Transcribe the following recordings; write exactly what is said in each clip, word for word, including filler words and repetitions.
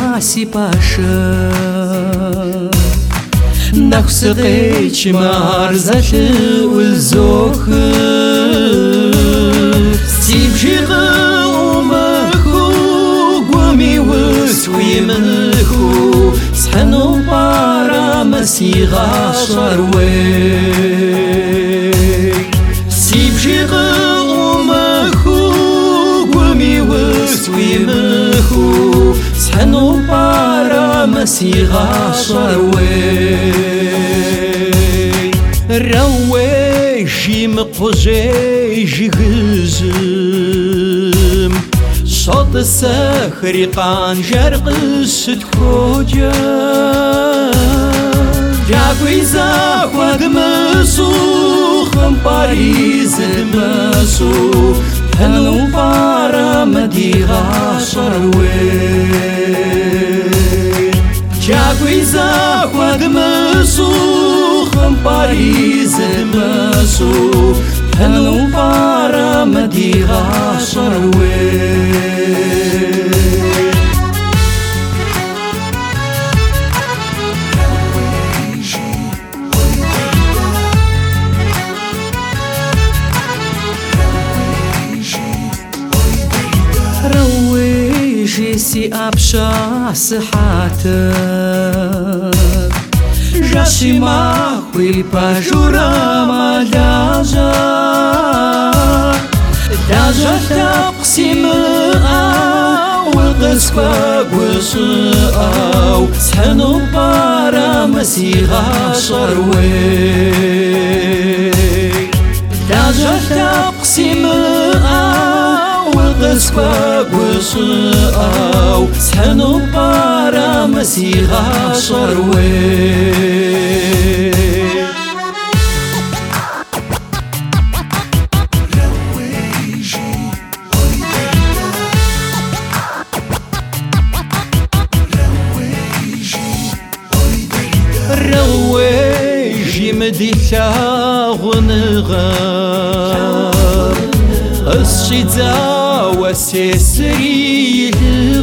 ماسي باشا نخسقيش مارزة والزوخر سيبجي غومخو قومي وسوي مخو سحنو بارا مسي غاشر وي سيبجي غومخو قومي وسوي مخو سحنو بارا مسي غاشر وي رويجي مقوجيجي غزم صوت السخري قانجر قصة خوجا جاكوي زاكواد مسوخ باريز المسوخ هنو بارا مدي غاشر وي جاكوي زاكواد مسوخ باريز المسوخ هنو بارا مدي غاشر وي جيسي أبشا صحاتك جاشي ماخوي باجورا ما داجا داجا تقسيم أو القسكا قوساو سحنو بارا مسي غاشر وي داجا تقسيم قسكا قوساو سحنو بارا مسي غاشر وي رويجي مديثا غنغار الشتا وسيسري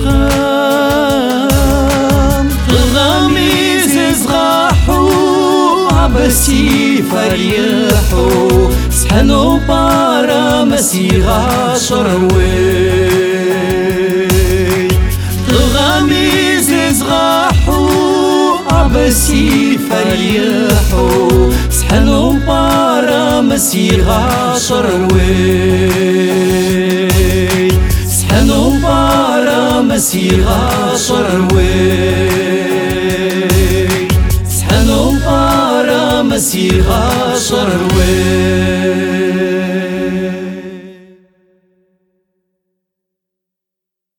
الغام غامي زغاحو عبسي فريحو سحنو بارا مسي غاشر وي غامي زغاحو عبسي فريحو سحنو بارا مسي غاشر وي سحنو بارا مسي غاشر وي سحنو بارا مسي غاشر وي